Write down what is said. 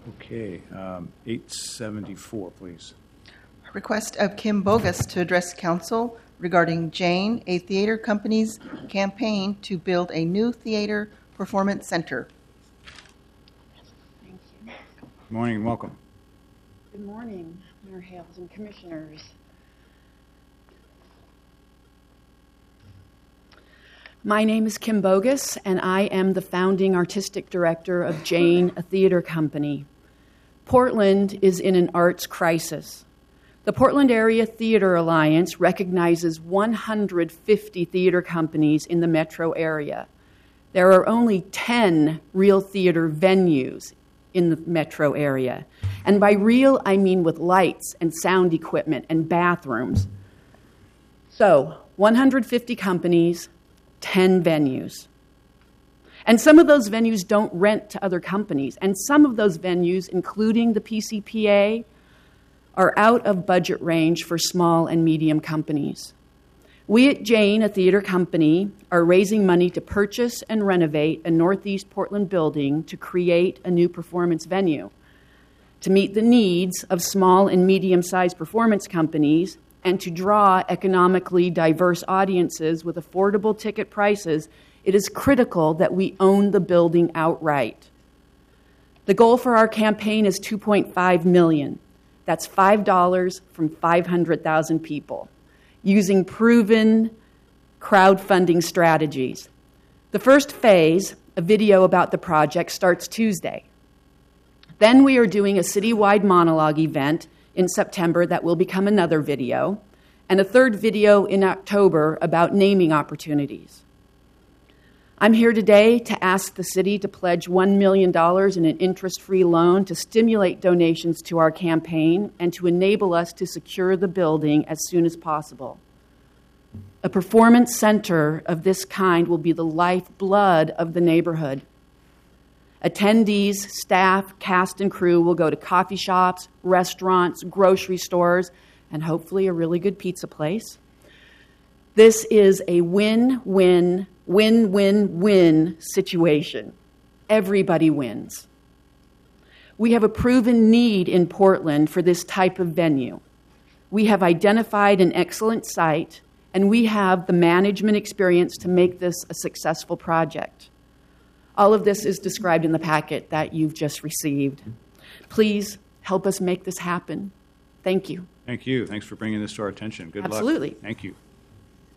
Okay, 874, please. Request of Kim Bogus to address council regarding Jane, a theater company's campaign to build a new theater performance center. Thank you. Good morning and welcome. Good morning, Mayor Hales and Commissioners. My name is Kim Bogus, and I am the founding artistic director of Jane, a theater company. Portland is in an arts crisis. The Portland Area Theater Alliance recognizes 150 theater companies in the metro area. There are only 10 real theater venues in the metro area. And by real, I mean with lights and sound equipment and bathrooms. So, 150 companies, 10 venues. And some of those venues don't rent to other companies. And some of those venues, including the PCPA, are out of budget range for small and medium companies. We at Jane, a theater company, are raising money to purchase and renovate a Northeast Portland building to create a new performance venue. To meet the needs of small and medium-sized performance companies and to draw economically diverse audiences with affordable ticket prices, it is critical that we own the building outright. The goal for our campaign is $2.5 million. That's $5 from 500,000 people, using proven crowdfunding strategies. The first phase, a video about the project, starts Tuesday. Then we are doing a citywide monologue event in September that will become another video, and a third video in October about naming opportunities. I'm here today to ask the city to pledge $1 million in an interest-free loan to stimulate donations to our campaign and to enable us to secure the building as soon as possible. A performance center of this kind will be the lifeblood of the neighborhood. Attendees, staff, cast, and crew will go to coffee shops, restaurants, grocery stores, and hopefully a really good pizza place. This is a win-win situation. Everybody wins. We have a proven need in Portland for this type of venue. We have identified an excellent site, and we have the management experience to make this a successful project. All of this is described in the packet that you've just received. Please help us make this happen. Thank you. Thank you. Thanks for bringing this to our attention. Good luck. Absolutely. Thank you.